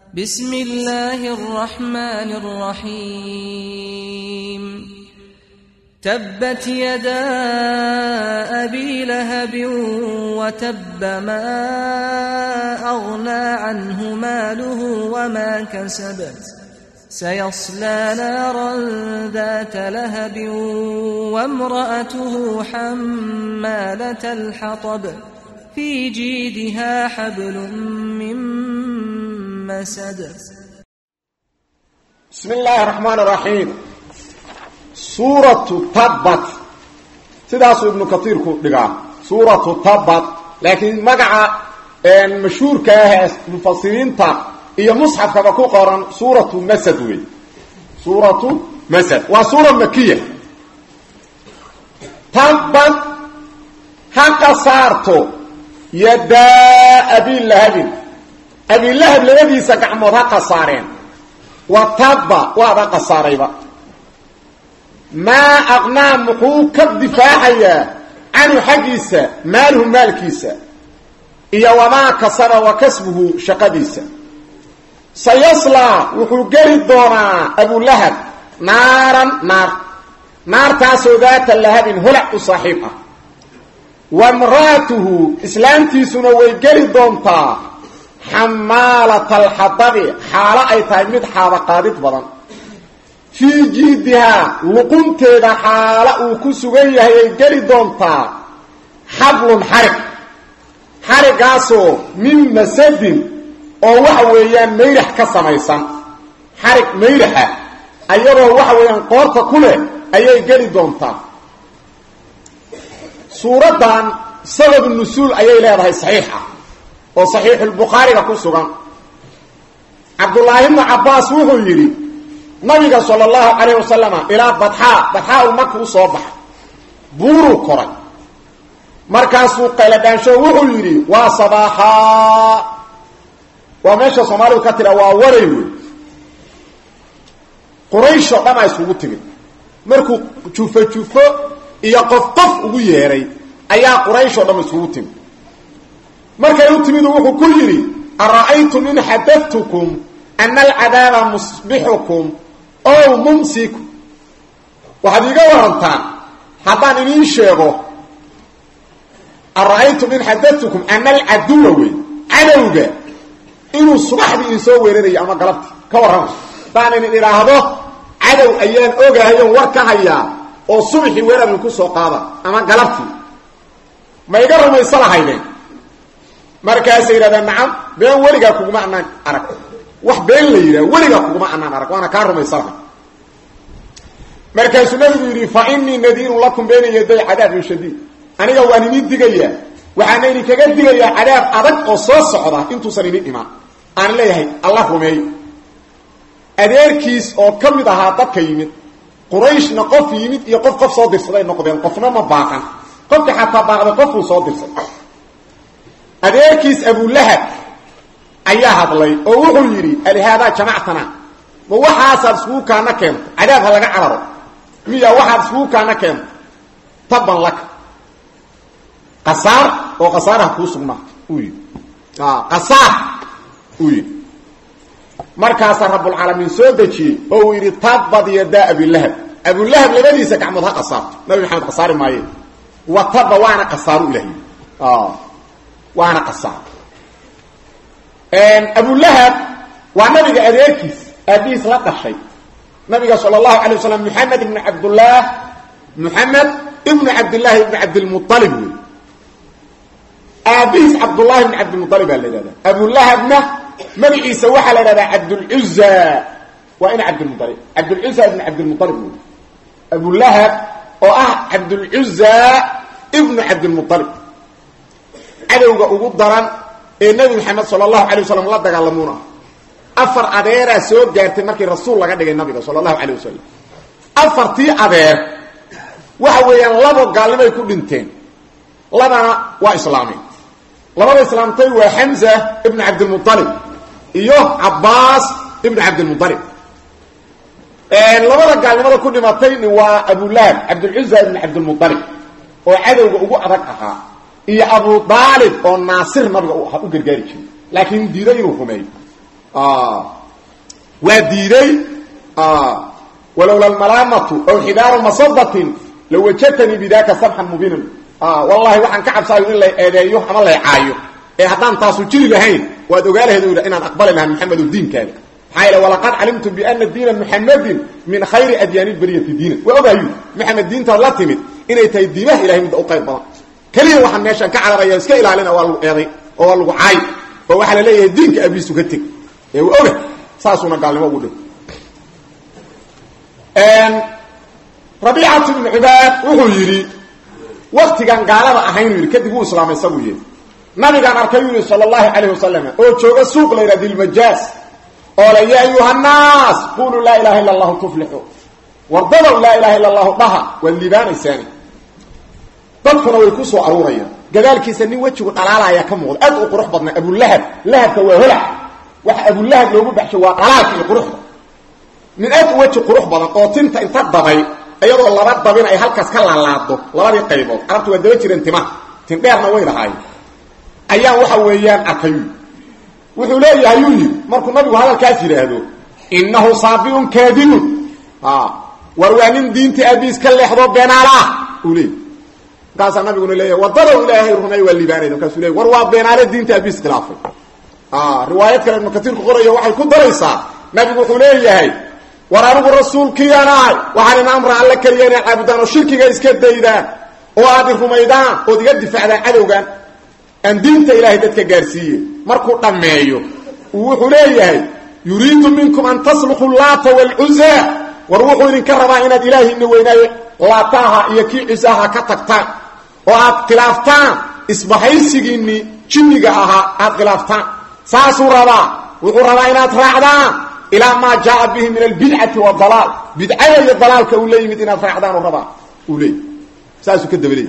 بسم الله الرحمن الرحيم تبت يدا أبي لهب وتب ما أغنى عنه ماله وما كسب سيصلى نارا ذات لهب وامرأته حمالة الحطب في جيدها حبل من مسد. بسم الله الرحمن الرحيم. سورة تبت سيداس ابن كثير كدغا سورة تبت لكن مقع مشهور كاه مفسرين تا هي مصحف كما قران سورة مسد وي سورة مسد وسورة مكية. تبت حق صارتو يدا أبي لهب أبي لهب الذي سقعمها قصارين وتب وهذا قصاريبا ما أغنى محوك الدفاعية عنه حقيسة ماله مالكيسة إيا وما كسر وكسبه شقديسة سيصلى وحقه الدونا أبو لهب نار تاسو ذات اللهب هلع صاحبها وامراته إسلامتي سنوي قرد دونتا حمالة الحطب حالة أي تايمد حالة قادت بضان في جيدها لقنت ذا حالة وكسوية هي قرد دونتا حبل حرق عاسو من مسد او وحويان ميرح كسميسان حرق ميرحة ايضا وحويان قورتا كله اي قرد دونتا سورة سبب النسول اي لها صحيحة وصحيح البخاري كسوغان عبد الله بن عباس وهو يري نبي صلى الله عليه وسلم الى بطحاء مكه صباح بورو قرن مركز قيلدانشو وهو يري وصباحا ومشى صومالو كتر ووري قريش ما يسوق تمد مركو تشوفه iyo qof ugu yeeray ayaa quraysh oo dhan isugu timid markay u timid wuxuu ku yiri ara'aytum in hadattukum anna al'adaba musbihukum aw mumsikum waxaad iga warantaan haddaan idin sheego ara'aytum in hadattukum anna al'aduwa adawga inuu subaxdii soo weerarayo ama galabtii ka waran baan in iraahdo adaw ayaan ogahay war ka hayaa oo subaxii weerar ku soo qaada ama galabtii ma iga rumaysanahaydeen markaas yiraahdaa nacam been wariga kuma anaan arag wax been la yiraahdo wariga kuma anaan arag waana ka rumaysanahay markaas nabigu yiri fa inni nadiru lakum bayna yaday adab shadid aniga waan idin digaya waxaan idin kaga digayaa adab adag oo soo socda intuu san idin imaan aan leeyahay allah rumeey adeerkiis oo kamid ahaa dadka yimid قريش نقف يمد يقف صادر صداي نقدين قفنا ما باقن قف حتى باقد قف صادر صداي أديركيس أبو لهب أيها الله أو يري اللي هذا جماعتنا وواحد سوق أنا كم عذاب هلا عرب مية واحد سوق أنا كم طبعا لك قصار وقصارها كوسنا قصار markaas rabbul alamin soo daji oo yiri tabad yada abi lahab labadiisa gacmood ha qasaarto nabi maxamed qasaari maaye wa tabba waana qasaaru ilahi waana qasaar abu lahab waa nabiga adeerkiis aadiis la dhashay nabiga sallallahu alayhi wasallam muhammad ibn abdullah ibn abdul muttalib aadiis abdullah ibn abdul muttalib alladha abu lahabna مبعيسى وحل لدى عبد العزة وإن عبد المطلب عبد العزة ابن عبد المطلب أبو اللهب عبد العزة ابن عبد المطلب عدوغا أبو الضران النبي محمد صلى الله عليه وسلم الله دقالمونا أفر أدير سوق جارت مكي رسول الله قد النبي صلى الله عليه وسلم أفر تي أدير وحويا لبو قال لما يكون بنتين لما وإسلامي لما إسلامتي وحمزة ابن عبد المطلب iyo Abbas ibn Abd al-Muttalib labada gaalnimada ku dhimatay waa Abu Lahab Abdul Uzza ibn Abd al-Muttalib oo cadawga ugu adag ahaa iyo Abu Talib oo naasir nabiga u gargaari jiray laakiin diiday inuu rumeeyo وديري ولولا الملامة أو حذار مصدة لوجدتني بذاك سبحا مبينا والله وحن كعب سايو إلا إيديو حمال الله يعايو هدان تاسو جري لهين وادوغاله هدو إن أقبل لها محمد الدين كان حيلا ولقد علمت بأن الدين محمد من خير أديان البرية في دينه وأبايو محمد الدين تولى تمد إن يتيدينه إلهي من دقائق بنا كليا وحن ناشا كعب رياسك إلى علينا والله عاي ووحل ليه الدين كأبي سكتك وأبه ساسونا قال لما أقوله ربيعة بن عباد وهو يري وقت كان قالوا أحيان يري كدبوا إسلام يسويه نبي كان أركيوني صلى الله عليه وسلم وشوق السوق ليرد المجاز قال يا أيها الناس قولوا لا إله إلا الله تفلحوا وارضوا لا إله إلا الله ضحى واللبان الثاني تدخلوا ويكسوا أروريا قذلك يسني وجهه طلالة يا كمول أدعو قروح بطنا أبو اللهب لهب كواهلع أبو اللهب لو بحشوا طلالة قروح من أدعو وجه قروح بطنا قوتنت انت الضبي أيضا الله رد بين أي هالكاس كلا اللعضو الله رد قيبوت عرفت ودوجر انتماء تنبيرنا وين هاي أيام وحويان أكيو وحولي هيوني مركو النبي هذا الكافر هذا إنه صافي كاذب وروانين دينتي أبيس كاللي يحضر بين على ولي قال النبي يقول لي وضروا إلهي رهني واللباني وكاسوا لي وروا بين على دينتي أبيس خلافه روايات كلام كثير قرية وحي كل دريسة نبي يقول لي هي ورارب الرسول كياناي وحنا أمر على كريان عبدان وشركي جايز كديدان وعادي رميدان ودي دفاع عن عدوغان أن دينت إلهي دتك جارسية مركو قمايو وحوليه يريد منكم أن تصلحوا اللات والعزى وروحوا إن كربا إن إلهي إنه ويناي لاتاها يكي عزاها كتكتان وأبقلافتان إصبحي سيجيني جنيقاها أبقلافتان ساسو ربا وقربا إن أترعدان إلى ما جاء به من البدعة والضلال بدعة والضلال كأولي مدينة فرعدان وربا أولي ساسو كدبلي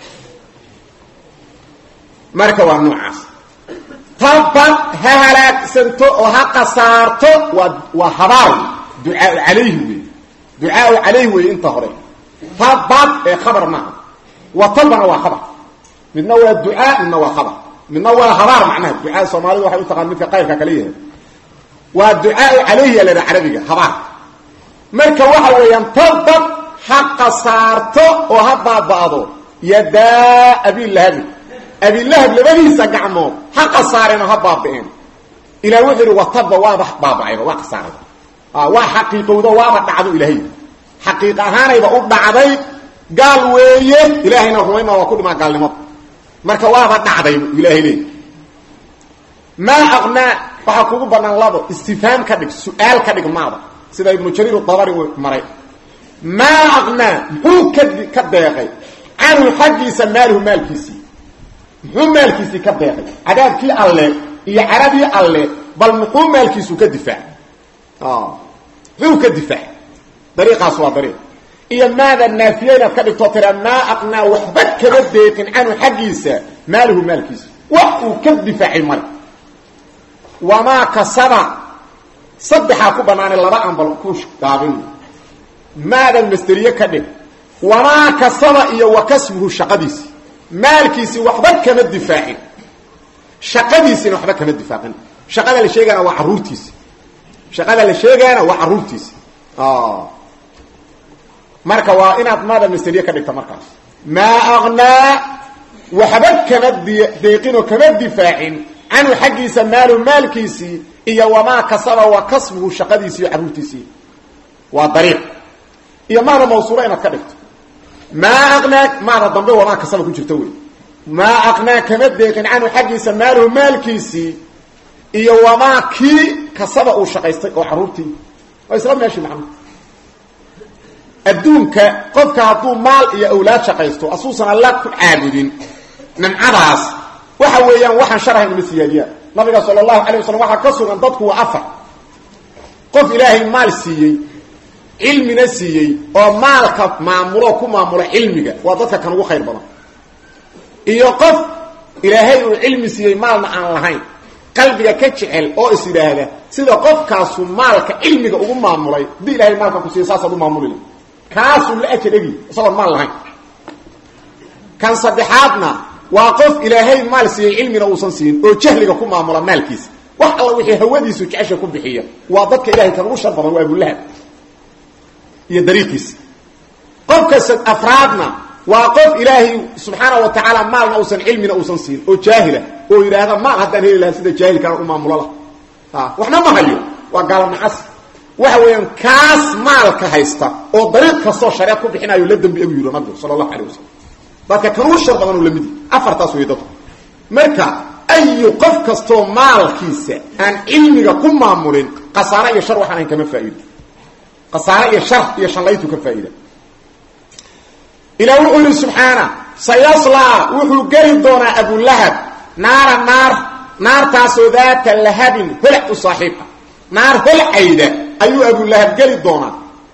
marka waa noocaas taban halaag santo oo haqa saarto wa habar du'a alayhi inta hore taban ee khabar ma wa taban waa khabar midna waa du'a midna waa khabar midna waa habar macnaha du'a Soomaalidu waxay u taqaan midka qaybka kale yahay waa du'a alayhi la arabiga habar marka waxa weeyaan taban haqa saarto oo habaabado yada abi lahab أبي الله لبنيسا قعمو حق صارنا هبابين إلى وحر وطب واضح بابعين واقع صارنا وحقيقة وضا واضح دعضو إلهي حقيقة هانا يبقى أبدعضي قال ويه إلهينا هويما وكل ما قال لمط مركا واضح دعضي إلهي ليه ما أغنى فحقوق بنا الله استفهام كدك سؤال كدك ماذا سيدا ابن جرير الطبري مرأي ما أغنى هو كدقي عنه الحق يسماله مال كيسي محو مالكيسي كبيقي عذابكي الله إيا عربي الله بل محو مالكيسو كدفاع هو كدفاع طريقة سوا طريق إيا ماذا النافيين كدك تطير ما أقنا وحبك كبديق عنه حقيسا ماله مالكيسي وحو كدفاع المال وما كسبع صدحاكو بنان الله بقى بلقوش قابل ماذا المسترية كدك وما كسبع إيا وكسبه الشقديسي مالكيسي وحبك كما الدفاعين شقديسي وحبك كما الدفاعين شقد اللي شيغانا وعرورتيسي شقد اللي شيغانا وعرورتيسي marka waa inaad maada mistariya ka dhigto markaas ma aqna وحبك كما ديقين وكما دفاعين عنه حقيسا مالكيسي إيا وما كسب وكسبه شقديسي وعرورتيسي وطريق إيا ماذا موصورين كدكت ما أغناك ماذا ضمبه وما كسبه كنت ما أغناك مديق عنه حقي سماله مالكيسي إيا وما كي كسبه شقيستي وحرورتي وإسلام ماشي محمد الدونك قفك هدو مال إيا أولاد شقيستو أصوصا الله عابدين من عباس وحويا وحن شرح المسيادية نبي صلى الله عليه وسلم وحن كسر أن تدكو وعفع قف إلهي مال سيئي علمنا سيئي ومالك معموله كمعموله علمك وضدك كانوا خير بنا إيا قف إلهي علم سيئي مالنا عن لهين قلبك كتشعل أو إسيرا هذا سيدا قف كاسو مالك علمك أو معموله دي إلهي مالك كسيئي ساسا دو معموله كاسو لأكل إجي صبر مال لهين كان صدحاتنا وقف إلهي مال سيئي علمنا أو سنسيين أو جهلك كمعموله مالكيس wax alla wixii hawadiisu jecesha ku bixiya waa dadka ilaahay kan ugu shar badan waa Abu Lahab iyo dariiqiisa qofka afraadna waa qof ilaahay subhanahu wa ta'ala maalna uusan cilmina uusan siin oo jaahila oo yiraahdo ma hadan heli lahaa sida jaahilka u maamulada waxna ma hayo waa gaal nacas waxa weeyaan kaas maalka haysta oo dariiq kasto shariic ku bixinayo la dambi Abu Yurana sallallahu alayhi wasallam dadka kan ugu shar badan oo lamidi afartaas way dadku marka ay qof kasto maalkiisa aan cilmiga ku maamulin qasaara iyo shar waxaan kama faa'iido qasaara iyo shar iyo shanlaytu ka faa'iido إلى وحول سبحانه سيصلى وحول قريدون أبو اللهب نار تاسو ذات اللهب هلع صاحبها نار هلع أيضا أيو أبو اللهب قريدون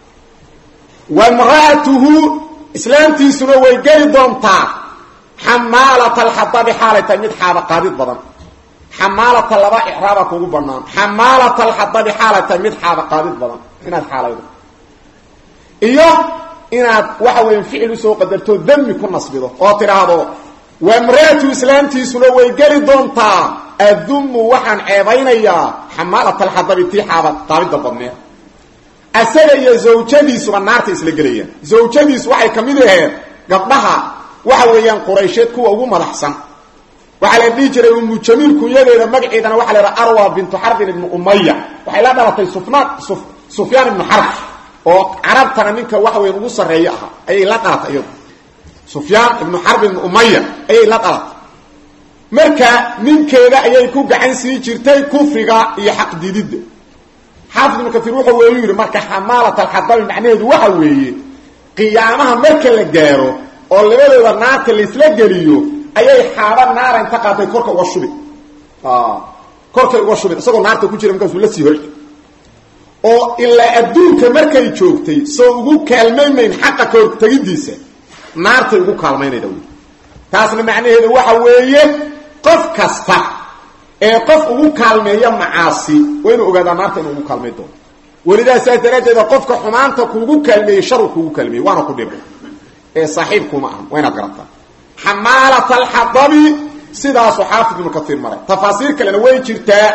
وامرأته إسلامتي سنوي قريدون تا حمالة الحطب حالة مدحابة قادد بضان حمالة اللباء إحرابك وقبرنان حمالة الحطب حالة مدحابة قادد بضان هنا الحالة إيوه inaad waxa weyn ficil soo qadarto dambi ku nasbido oo tiraahdo wamraatu islaamtiisuna way gali doontaa adum waxaan ceebaynaya xamaalata alhadabti xaabad qaabida badneed asaga iyo zawjadiisu naarta isla galayaan zawjadiisu waxay kamid ahayd gabdhaha waxa weeyaan quraysheed kuwa ugu madaxsan waxa la dhigi jiray ummu jamiil kunyadeeda magaceedana waxa la yiraahdaa arwa bint harb ibn umayya waxay la dhalatay sufyaan ibn harb oo arabtana ninka wax weyn ugu sareeyo ah ay la qaatay Sufyaan ibn Harb ibn Umayya ay la qaatay marka ninkeeda ayay ku gacan sii jirtay kufriga iyo xaq diidida xaafid ibn Kathir wuxuu weeyay marka xamaalata al-hadab macnaheedu waxa weeye qiyaamaha marka la gaaro oo labadooda naarta la isla geliyo ayay xaaba naar inta qaatay korka uga shubay korka uga shubay isagoo naarta ku jira markaas uu la sii horay oo illa adduunka markay joogtay soo ugu kaalmeeyeen xaqa ka tagidiisa naarta ugu kaalmeynayda taasna macnaheedu waxa weeye qof kasta ee qof ugu kaalmeeyo macaasi waa inuu ogaado naarta inuu ugu kaalmeeyo walidaa saadaradeeda qofka xumaanta kuugu kaalmeeyo shar kuugu kaalmeeyo waana ku dhibay ee saaxiibkuma ah wayna garata xamaalata al-hadabi sidaas xaafid ibn Kathir maray tafaasiir kale way jirtaa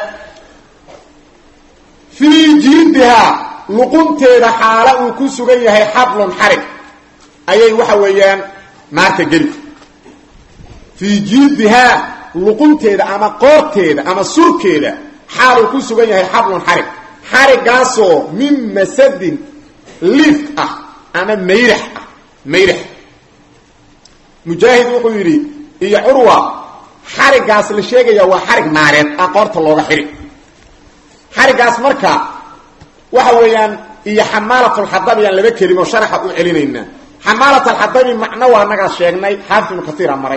في جلدها لقنتها حاله وكسغيه حبل حرق اي وحويان ماركه جلد في جلدها لقنتها اما قورتها اما سركها حاله كسغيه حبل حرق حرقاسو من مسد لفت اما ميرح مجاهد وقيري هي عروه حرقاس لا شيغيا وا حرق ناريد قورته لوغا خيري حرقاس marka waxa weeyaan iyo xamaalatul hadab yaan laba kelimo sharaxa u celinayna xamaalatul hadab macna waa naga sheegnay xaafid kathir maray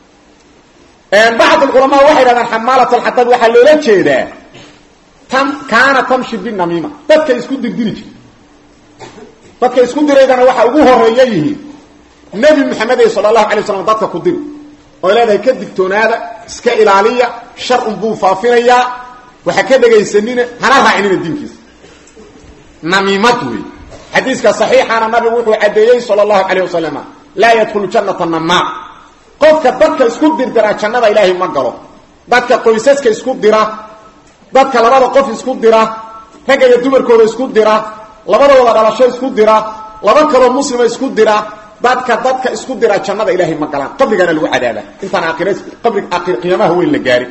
بعض العلماء waxay raadaan xamaalatul hadab waxa loo jeedaa kaana tamshi bin namima dadka isku dirdirij dadka isku direedana waxa ugu horeeyay nabi maxamed sallallahu alayhi wasallam dadka ku dir oo ilaahay ka digtoonaada iska ilaaliya shar buu faafinaya waxa ka dhageysanina hana raacinina diinkiisa namimatu hadiiska saxiixana nabi wuxuu cadeeyay sallallahu alayhi wasallam la yadkhulu jannata namma qofka dadka isku dirdira jannada ilaahay ma galo dadka qoysaska isku dira dadka labada qof isku dira rag iyo dumarkooda isku dira labadooda dhalasho isku dira laba kale muslima isku dira dadka isku dira jannada ilaahay ma galaan qabrigana lagu cadaaba inta qabrig aakhir qiyaamaha weyn la gaari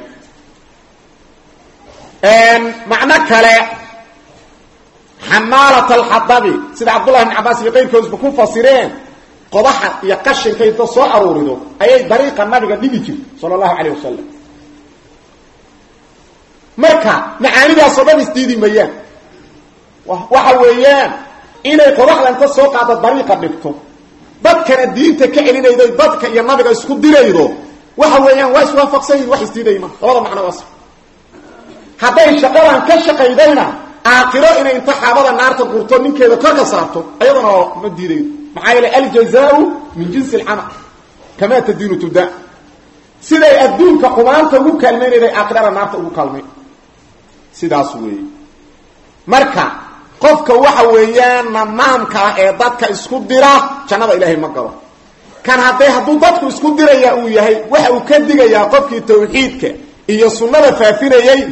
معنى كلا حمالة الحطب سيد عبد الله بن عباس في غير كوز بكون فصيرين قضاحة يقشن كي تصوى أروردو أي طريقة النبي قد صلى الله عليه وسلم مركا معاني بها صباب استيدي ميان وحويان إنه قضاحة لن تصوى قادة طريقة بكتو ضدك الدين تكعلين إذا ضدك يا النبي قد اسكد ديريدو وحويان واسوا فقسين وحي استيدي ما هذا معنى وصف hadday shaqadan ka shaqaydayna aakhiro inay inta xaabada naarta gurto ninkeeda ka saarto ayadana ma diiday maxaa yeelay al-jazaa'u min jinsi al-amal kama tadinu tuda siday adduunka qumaanta ugu kaalmeeyay aakhirada naarta ugu kaalmeey sidaas weey marka qofka waxa weeyaan namaamka ee dadka isku dira jannada ilaahay ma galo kan hadduu dadku isku diraya uu yahay waxa uu ka digayaa qofkii tawxiidka iyo sunnada faafinayay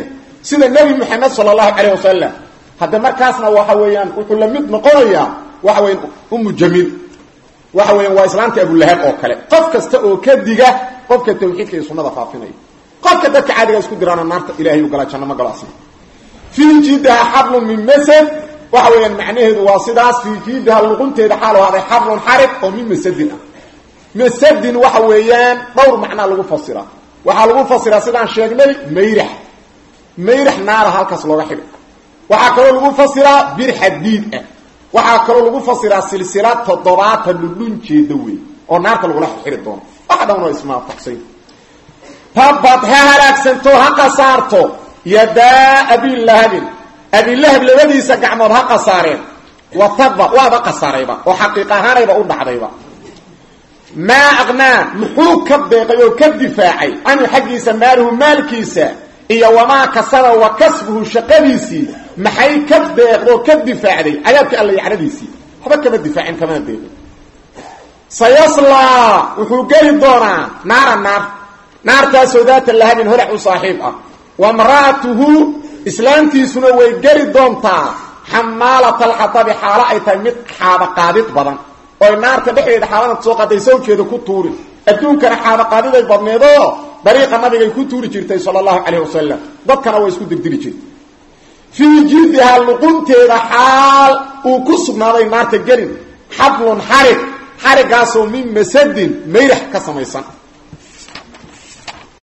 sida nabi maxamed sallallahu alayhi wasallam hada markaasna waxa weeyaan wuxuu la mid noqonaya waxa weeyaan ummu jamil waxa weeyaan waa islaamta abu lahab oo kale qof kasta oo ka diga qofka tawxiidka iyo sunnada faafinay qofka dadka caadiga isku dirana naarta ilaahay u gala janno ma galaasi fi jidaha hablun min masad waxa weeyaan macnaheedu waa sidaas fi jidaha luqunteeda xaal waa hablun harib oo min masadin masadin waxa weeyaan dhowr macna lagu fasira waxa lagu fasira sidaan sheegnay meyrah naar halkaas looga xidhay waxa kale lagu fasiraa bir xadiid waxa kale lagu fasiraa silsilad 7 dhudhun jeedo weey oo naarta lagu xidhi doono waxa dhan isma taqsay tabat halaagsanto ha qasaarto yada abi lahab labadiisa gacmood ha qasaareen wa tabba wa qasaarayba oo xaqiiqa ahaanayba u dhacdayba ma aqna muxuu ka deeqayo ka difaacay anu xaqiisa maaluhu maalkiisa iyo wama kasaba wa kasbuhu shaqadiisi maxay ka deeqdo ka difaacday ayaabka alla yacradiisi haba kama difaacin kama deeqay sayasla wuxuu gali doonaa naarta sawdaata lahabin holac u saaxiib ah wa maratuhu islaantiisuna way gali doontaa xamaalat alxatab xaala ay tahay mid xaaba qaadid badan oo naarta dhexdeeda xaalada soo qaday sawjeeda ku tuuri adduunkana xaaba qaadiday badneedo dariiqa nabiga ku tuuri jirtay sallallahu alayhi wasallam dadkana way isku dirdiri jirtay fi jidha luqunteeda xaal uu ku sugnaaday naarta galin hablun harib harigaasoo min masadin meyrah ka samaysan